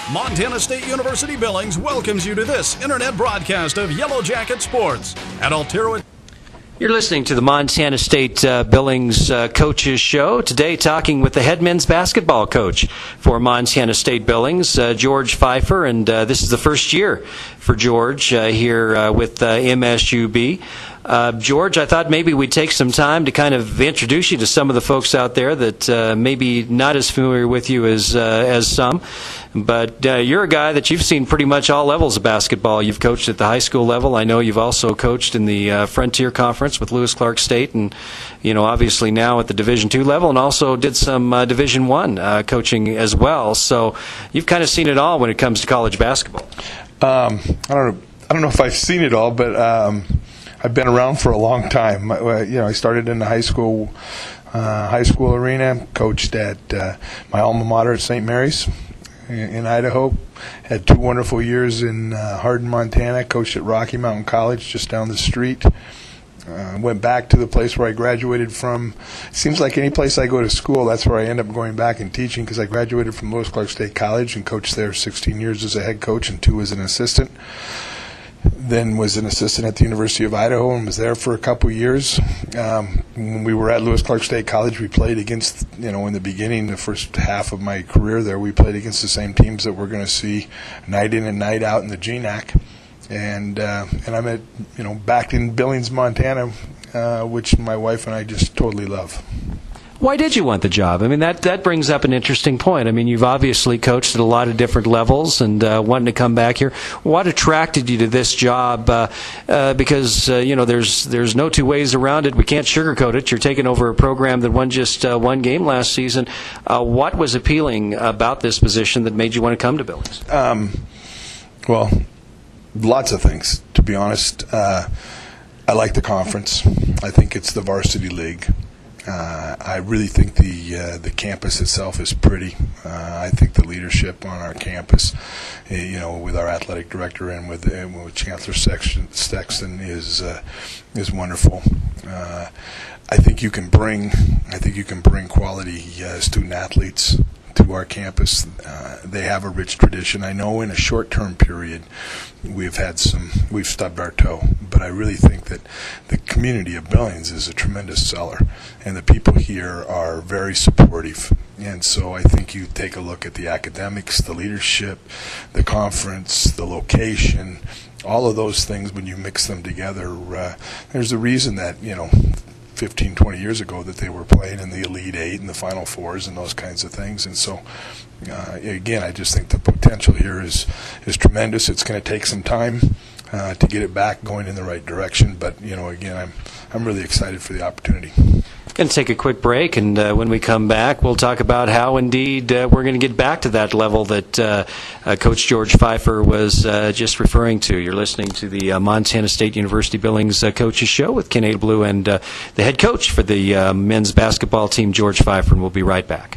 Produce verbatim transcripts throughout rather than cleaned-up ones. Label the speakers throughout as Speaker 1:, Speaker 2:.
Speaker 1: Montana State University Billings welcomes you to this internet broadcast of Yellow Jacket Sports at Altero.
Speaker 2: You're listening to the Montana State uh, Billings uh, Coaches Show. Today talking with the head men's basketball coach for Montana State Billings, uh, George Pfeiffer, and uh, this is the first year for George uh, here uh, with uh, M S U B. Uh, George, I thought maybe we'd take some time to kind of introduce you to some of the folks out there that uh, maybe not as familiar with you as uh, as some. But uh, you're a guy that you've seen pretty much all levels of basketball. You've coached at the high school level. I know you've also coached in the uh, Frontier Conference with Lewis Clark State, and you know obviously now at the Division two level, and also did some uh, Division one uh, coaching as well. So you've kind of seen it all when it comes to college basketball.
Speaker 3: Um, I don't know. I don't know if I've seen it all, but um, I've been around for a long time. Uh, you know, I started in the high school uh, high school arena, coached at uh, my alma mater at Saint Mary's in Idaho, had two wonderful years in uh, Hardin, Montana, coached at Rocky Mountain College just down the street. Uh, went back to the place where I graduated from. It seems like any place I go to school, that's where I end up going back and teaching, because I graduated from Lewis Clark State College and coached there sixteen years as a head coach and two as an assistant. Then was an assistant at the University of Idaho and was there for a couple years. Um, when we were at Lewis Clark State College, we played against, you know, in the beginning, the first half of my career there, we played against the same teams that we're going to see night in and night out in the G N A C. And uh, and I'm at, you know, back in Billings, Montana, uh, which my wife and I just totally love.
Speaker 2: Why did you want the job? I mean, that, that brings up an interesting point. I mean, you've obviously coached at a lot of different levels and uh, wanting to come back here. What attracted you to this job? Uh, uh, because, uh, you know, there's there's no two ways around it. We can't sugarcoat it. You're taking over a program that won just uh, one game last season. Uh, what was appealing about this position that made you want to come to Billings?
Speaker 3: Um, well, lots of things, to be honest. Uh, I like the conference. I think it's the varsity league. Uh, I really think the uh, the campus itself is pretty. Uh, I think the leadership on our campus, uh, you know, with our athletic director and with, uh, with Chancellor Sexton is uh, is wonderful. Uh, I think you can bring I think you can bring quality uh, student athletes to our campus. Uh, they have a rich tradition. I know in a short-term period we've had some, we've stubbed our toe, but I really think that the community of Billings is a tremendous seller, and the people here are very supportive. And so I think you take a look at the academics, the leadership, the conference, the location, all of those things, when you mix them together, uh, there's a reason that, you know, fifteen, twenty years ago that they were playing in the Elite Eight and the Final Fours and those kinds of things. And so, uh, again, I just think the potential here is, is tremendous. It's going to take some time uh, to get it back going in the right direction. But, you know, again, I'm, I'm really excited for the opportunity.
Speaker 2: Going to take a quick break, and uh, when we come back, we'll talk about how, indeed, uh, we're going to get back to that level that uh, uh, Coach George Pfeiffer was uh, just referring to. You're listening to the uh, Montana State University Billings uh, Coaches Show with Ken Adelblue and uh, the head coach for the uh, men's basketball team, George Pfeiffer, and we'll be right back.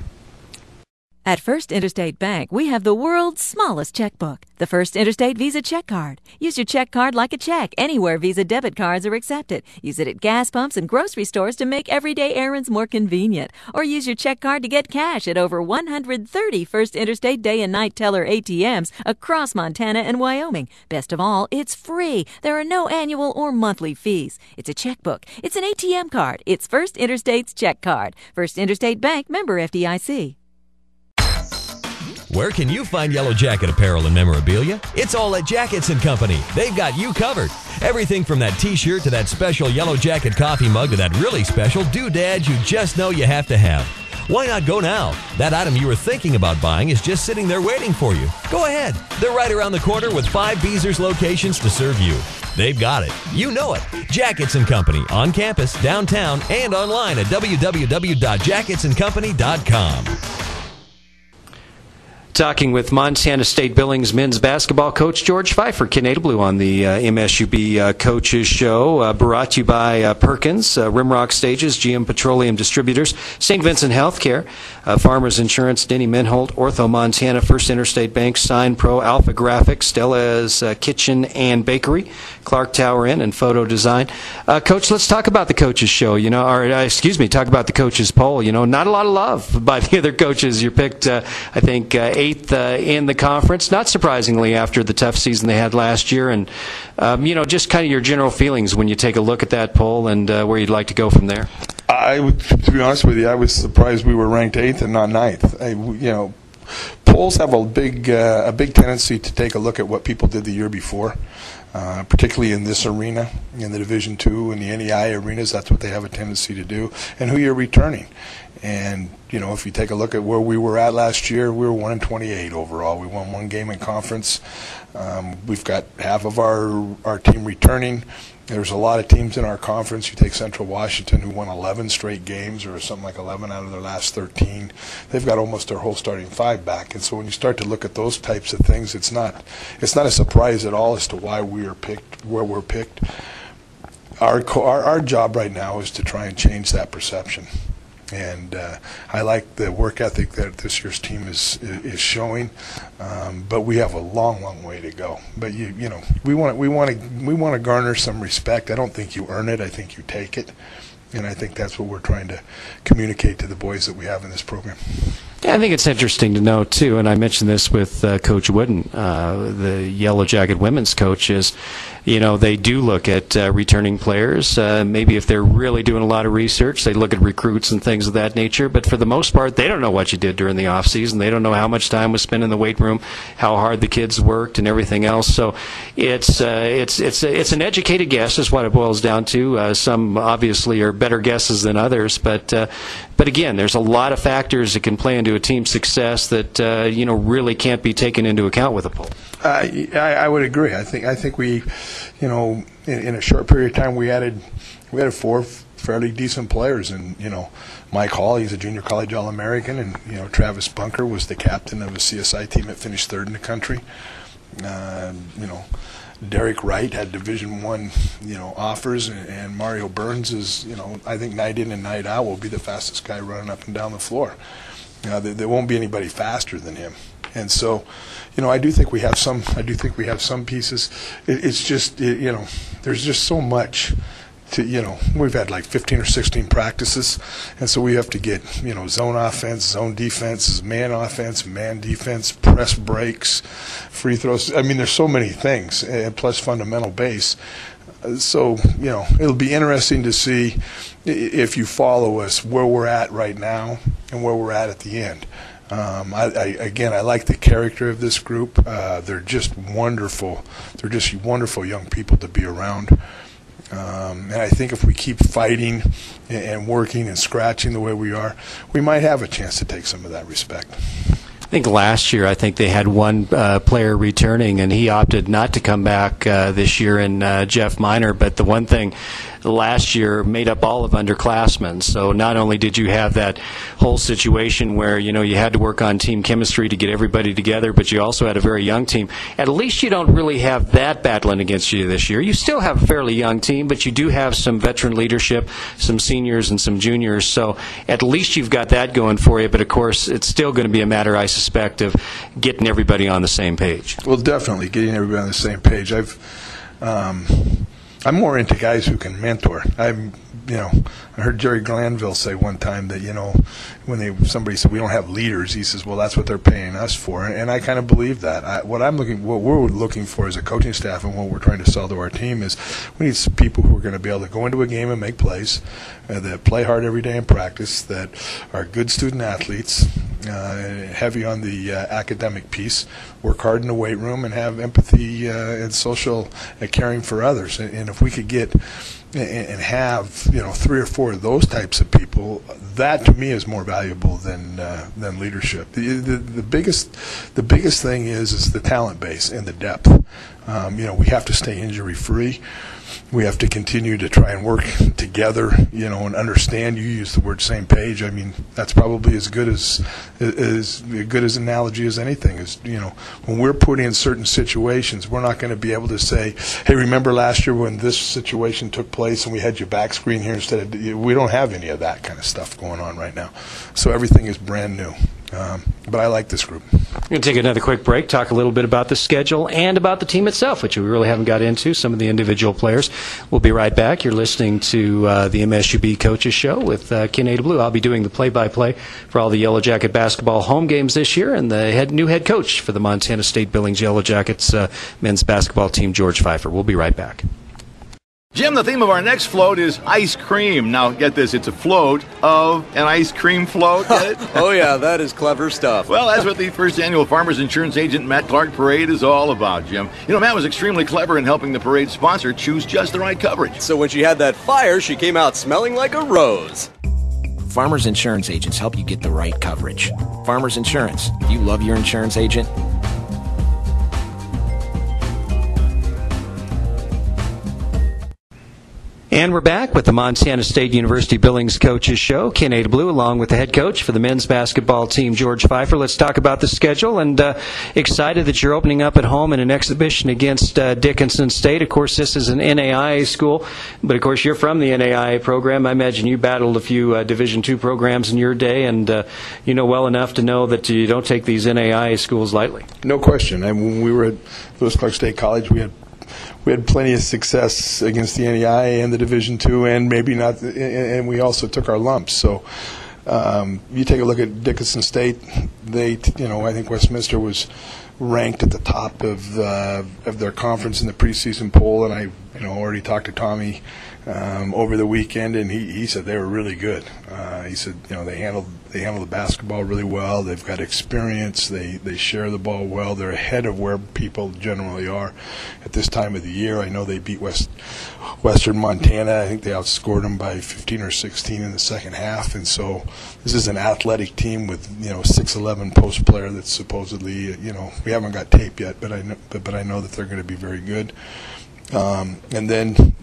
Speaker 4: At First Interstate Bank, we have the world's smallest checkbook, the First Interstate Visa Check Card. Use your check card like a check anywhere Visa debit cards are accepted. Use it at gas pumps and grocery stores to make everyday errands more convenient. Or use your check card to get cash at over one hundred thirty First Interstate day and night teller A T Ms across Montana and Wyoming. Best of all, it's free. There are no annual or monthly fees. It's a checkbook. It's an A T M card. It's First Interstate's check card. First Interstate Bank, member F D I C.
Speaker 5: Where can you find Yellow Jacket apparel and memorabilia? It's all at Jackets and Company. They've got you covered. Everything from that t-shirt to that special Yellow Jacket coffee mug to that really special doodad you just know you have to have. Why not go now? That item you were thinking about buying is just sitting there waiting for you. Go ahead. They're right around the corner with five Beezers locations to serve you. They've got it. You know it. Jackets and Company, on campus, downtown, and online at w w w dot jackets and company dot com.
Speaker 2: Talking with Montana State Billings men's basketball coach George Pfeiffer, Ken Adelblue on the uh, M S U B uh, Coaches Show, uh, brought to you by uh, Perkins, uh, Rimrock Stages, G M Petroleum Distributors, Saint Vincent Healthcare, uh, Farmers Insurance, Denny Menholt, Ortho Montana, First Interstate Bank, Sign Pro, Alpha Graphics, Stella's uh, Kitchen and Bakery, Clark Tower Inn, and Photo Design. Uh, Coach, let's talk about the Coaches Show, you know, or uh, excuse me, talk about the Coaches Poll. You know, not a lot of love by the other coaches. You picked, uh, I think, uh, eighth uh, in the conference, not surprisingly after the tough season they had last year. And, um, you know, just kind of your general feelings when you take a look at that poll and uh, where you'd like to go from there.
Speaker 3: I would, to be honest with you, I was surprised we were ranked eighth and not ninth. I, you know, polls have a big, uh, a big tendency to take a look at what people did the year before. Uh, particularly in this arena, in the Division Two and the N E I arenas, that's what they have a tendency to do, and who you're returning. And, you know, if you take a look at where we were at last year, we were one and twenty-eight overall. We won one game in conference. Um, we've got half of our, our team returning. There's a lot of teams in our conference. You take Central Washington, who won eleven straight games, or something like eleven out of their last thirteen. They've got almost their whole starting five back. And so when you start to look at those types of things, it's not it's not a surprise at all as to why we are picked where we're picked. Our our, our job right now is to try and change that perception. And uh, I like the work ethic that this year's team is is showing, um, but we have a long, long way to go. But you you know we want we want to we want to garner some respect. I don't think you earn it. I think you take it, and I think that's what we're trying to communicate to the boys that we have in this program.
Speaker 2: Yeah, I think it's interesting to know, too, and I mentioned this with uh, Coach Wooden, uh, the Yellow Jacket women's coach, is, you know, they do look at uh, returning players. Uh, maybe if they're really doing a lot of research, they look at recruits and things of that nature. But for the most part, they don't know what you did during the off season. They don't know how much time was spent in the weight room, how hard the kids worked, and everything else. So it's uh, it's it's it's an educated guess, is what it boils down to. Uh, some obviously are better guesses than others, but uh, but again, there's a lot of factors that can play into a team's success that uh, you know really can't be taken into account with a poll.
Speaker 3: Uh, I, I would agree. I think I think we, you know, in, in a short period of time, we added we added four fairly decent players, and you know, Mike Hall, he's a junior college All-American, and you know, Travis Bunker was the captain of a C S I team that finished third in the country. Uh, you know, Derek Wright had Division One, you know, offers, and, and Mario Burns is, you know, I think night in and night out will be the fastest guy running up and down the floor. You know, there, there won't be anybody faster than him. And so, you know, I do think we have some. I do think we have some pieces. It, it's just, it, you know, there's just so much. To, you know, we've had like fifteen or sixteen practices, and so we have to get, you know, zone offense, zone defense, man offense, man defense, press breaks, free throws. I mean, there's so many things, and plus fundamental base. So, you know, it'll be interesting to see if you follow us where we're at right now and where we're at at the end. Um, I, I, again, I like the character of this group. Uh, they're just wonderful. They're just wonderful young people to be around. Um, and I think if we keep fighting and, and working and scratching the way we are, we might have a chance to take some of that respect.
Speaker 2: I think last year, I think they had one uh, player returning, and he opted not to come back uh, this year, in uh, Jeff Miner. But the one thing last year made up all of underclassmen. So not only did you have that whole situation where, you know, you had to work on team chemistry to get everybody together, but you also had a very young team. At least you don't really have that battling against you this year. You still have a fairly young team, but you do have some veteran leadership, some seniors and some juniors. So at least you've got that going for you. But, of course, it's still going to be a matter, I suspect, of getting everybody on the same page.
Speaker 3: Well, definitely getting everybody on the same page. I've um, I'm more into guys who can mentor. I'm, you know, I heard Jerry Glanville say one time that, you know, when they somebody said we don't have leaders, he says, well, that's what they're paying us for, and I kind of believe that. I, what I'm looking, what we're looking for as a coaching staff, and what we're trying to sell to our team is, we need some people who are going to be able to go into a game and make plays, uh, that play hard every day in practice, that are good student athletes, uh, heavy on the uh, academic piece, work hard in the weight room, and have empathy uh, and social uh, caring for others. And, and if we could get and have, you know, three or four of those types of people, that to me is more valuable than uh, than leadership. The, the the biggest the biggest thing is is the talent base and the depth. Um, you know, we have to stay injury free. We have to continue to try and work together, you know, and understand. You use the word same page. I mean, that's probably as good as as good as analogy as anything. Is, you know, when we're put in certain situations, we're not going to be able to say, "Hey, remember last year when this situation took place and we had your back screen here instead of." We don't have any of that kind of stuff going on right now. So everything is brand new. Um, but I like this group.
Speaker 2: We're going to take another quick break, talk a little bit about the schedule and about the team itself, which we really haven't got into, some of the individual players. We'll be right back. You're listening to uh, the M S U B Coaches Show with uh, Ken Ada-Blue. I'll be doing the play-by-play for all the Yellow Jacket basketball home games this year, and the head, new head coach for the Montana State Billings Yellow Jackets uh, men's basketball team, George Pfeiffer. We'll be right back.
Speaker 6: Jim, the theme of our next float is ice cream. Now, get this, it's a float of an ice cream float. Get it?
Speaker 7: Oh, yeah, that is clever stuff.
Speaker 6: Well, that's what the first annual Farmers Insurance Agent Matt Clark Parade is all about, Jim. You know, Matt was extremely clever in helping the parade sponsor choose just the right coverage.
Speaker 7: So when she had that fire, she came out smelling like a rose.
Speaker 8: Farmers Insurance Agents help you get the right coverage. Farmers Insurance. Do you love your insurance agent?
Speaker 2: And we're back with the Montana State University Billings Coaches Show. Ken Ada-Blue along with the head coach for the men's basketball team, George Pfeiffer. Let's talk about the schedule, and uh, excited that you're opening up at home in an exhibition against uh, Dickinson State. Of course, this is an N A I A school, but of course you're from the N A I A program. I imagine you battled a few uh, Division two programs in your day, and uh, you know well enough to know that you don't take these N A I A schools lightly.
Speaker 3: No question. And when we were at Lewis Clark State College, we had We had plenty of success against the N A I A and the Division two, and maybe not, and we also took our lumps. So um, you take a look at Dickinson State. They, you know, I think Westminster was ranked at the top of uh, of their conference in the preseason poll, and I, you know, already talked to Tommy um, over the weekend, and he, he said they were really good. Uh, he said, you know, they handled they handle the basketball really well. They've got experience. They they share the ball well. They're ahead of where people generally are at this time of the year. I know they beat West Western Montana. I think they outscored them by fifteen or sixteen in the second half. And so this is an athletic team with, you know, six eleven post player that's supposedly, you know, we haven't got tape yet, but I know, but, but I know that they're going to be very good. Um, and then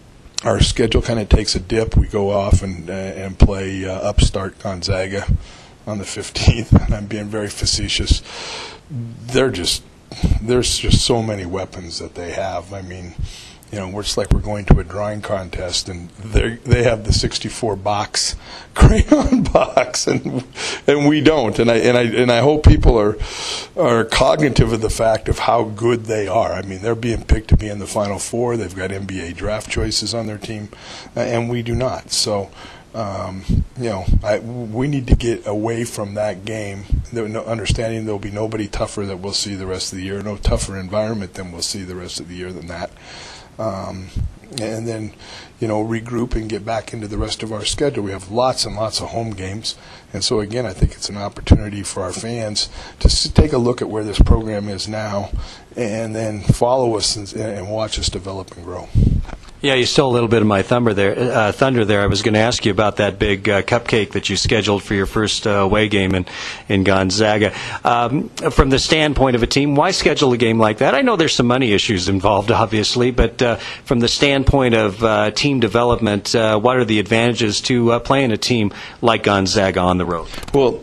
Speaker 3: our schedule kind of takes a dip. We go off and uh, and play uh, upstart Gonzaga on the fifteenth. And I'm being very facetious. They're just there's just so many weapons that they have. I mean, you know, it's like we're going to a drawing contest, and they they have the sixty-four box crayon box, and and we don't. And I and I and I hope people are are cognitive of the fact of how good they are. I mean, they're being picked to be in the Final Four. They've got N B A draft choices on their team, and we do not. So, um, you know, I, we need to get away from that game, understanding there will be nobody tougher that we'll see the rest of the year, no tougher environment than we'll see the rest of the year than that. Um, and then, you know, regroup and get back into the rest of our schedule. We have lots and lots of home games. And so, again, I think it's an opportunity for our fans to take a look at where this program is now and then follow us and, and watch us develop and grow.
Speaker 2: Yeah, you stole a little bit of my thunder there. Uh, thunder there. I was going to ask you about that big uh, cupcake that you scheduled for your first uh, away game in in Gonzaga. Um, from the standpoint of a team, why schedule a game like that? I know there's some money issues involved, obviously, but uh, from the standpoint of uh, team development, uh, what are the advantages to uh, playing a team like Gonzaga on the road?
Speaker 3: Well,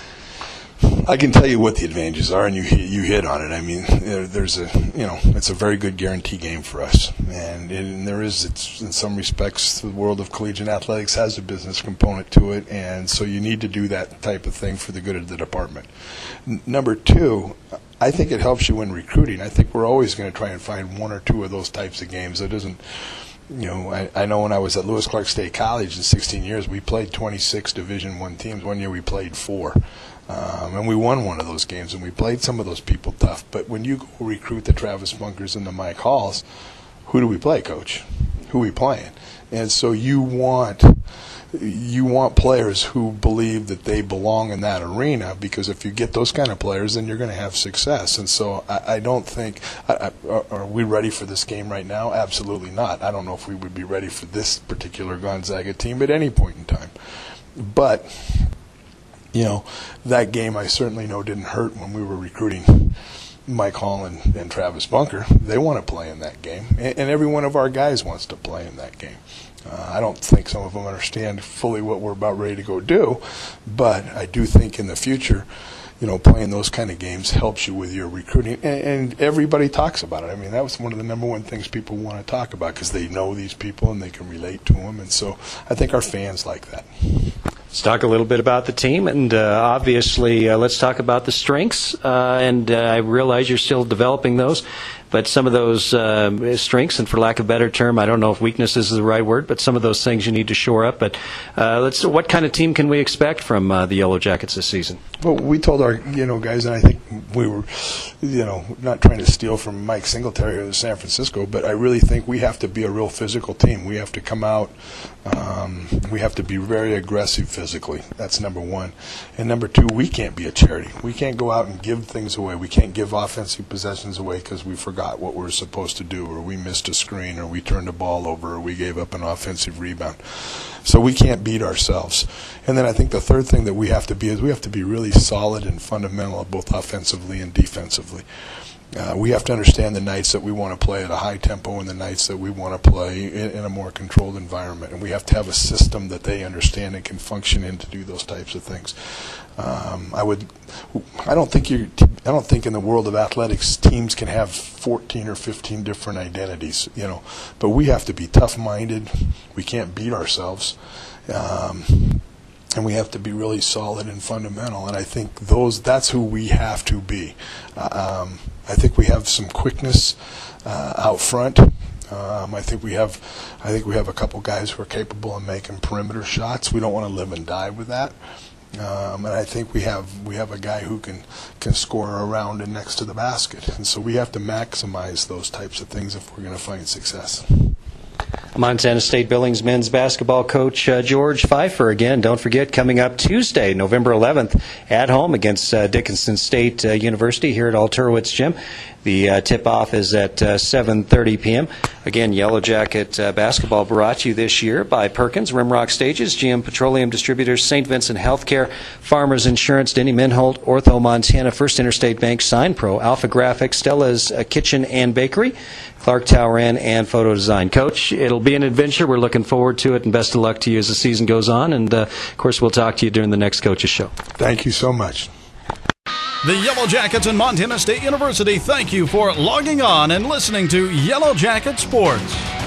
Speaker 3: I can tell you what the advantages are, and you you hit on it. I mean, there's a you know it's a very good guarantee game for us, and, and there is it's in some respects the world of collegiate athletics has a business component to it, and so you need to do that type of thing for the good of the department. N- number two, I think it helps you in recruiting. I think we're always going to try and find one or two of those types of games. It doesn't. You know, I, I know when I was at Lewis Clark State College in sixteen years, we played twenty-six Division One teams. One year we played four. Um, and we won one of those games, and we played some of those people tough. But when you go recruit the Travis Bunkers and the Mike Halls, who do we play, Coach? Who are we playing? And so you want you want players who believe that they belong in that arena, because if you get those kind of players, then you're going to have success. And so I, I don't think I, I, are we ready for this game right now? Absolutely not. I don't know if we would be ready for this particular Gonzaga team at any point in time. But you know, that game I certainly know didn't hurt when we were recruiting Mike Hall and, and Travis Bunker. They want to play in that game, and, and every one of our guys wants to play in that game. Uh, I don't think some of them understand fully what we're about ready to go do, but I do think in the future, you know, playing those kind of games helps you with your recruiting, and, and everybody talks about it. I mean, that was one of the number one things people want to talk about, because they know these people and they can relate to them, and so I think our fans like that.
Speaker 2: Let's talk a little bit about the team, and uh, obviously uh, let's talk about the strengths. Uh, and uh, I realize you're still developing those, but some of those uh, strengths, and for lack of a better term, I don't know if weaknesses is the right word, but some of those things you need to shore up. But uh, let's. What kind of team can we expect from uh, the Yellow Jackets this season?
Speaker 3: Well, we told our you know guys, and I think we were, you know, not trying to steal from Mike Singletary of San Francisco, but I really think we have to be a real physical team. We have to come out. Um, we have to be very aggressive physically. That's number one. And number two, we can't be a charity. We can't go out and give things away. We can't give offensive possessions away because we forgot what we were supposed to do, or we missed a screen, or we turned the ball over, or we gave up an offensive rebound. So we can't beat ourselves. And then I think the third thing that we have to be is we have to be really solid and fundamental both offensively and defensively. Uh, we have to understand the nights that we want to play at a high tempo and the nights that we want to play in, in a more controlled environment. And we have to have a system that they understand and can function in to do those types of things. Um, I would, I don't think you, I don't think in the world of athletics teams can have fourteen or fifteen different identities, you know. But we have to be tough-minded. We can't beat ourselves. Um, And we have to be really solid and fundamental, and I think those that's who we have to be. Um, I think we have some quickness uh, out front. Um, I think we have, I think we have a couple guys who are capable of making perimeter shots. We don't want to live and die with that. Um, and I think we have we have a guy who can can score around and next to the basket, and so we have to maximize those types of things if we're going to find success.
Speaker 2: Montana State Billings men's basketball coach uh, George Pfeiffer. Again, don't forget, coming up Tuesday, November eleventh, at home against uh, Dickinson State uh, University here at Alterowitz Gym. The uh, tip-off is at uh, seven thirty p.m. Again, Yellow Jacket uh, basketball brought to you this year by Perkins, Rimrock Stages, G M Petroleum Distributors, Saint Vincent Healthcare, Farmers Insurance, Denny Minholt, Ortho Montana, First Interstate Bank, SignPro, Alpha Graphics, Stella's uh, Kitchen and Bakery, Clark Tower Inn, and Photo Design. Coach, it'll be an adventure. We're looking forward to it, and best of luck to you as the season goes on. And, uh, of course, we'll talk to you during the next Coaches Show.
Speaker 3: Thank you so much.
Speaker 1: The Yellow Jackets and Montana State University thank you for logging on and listening to Yellow Jacket Sports.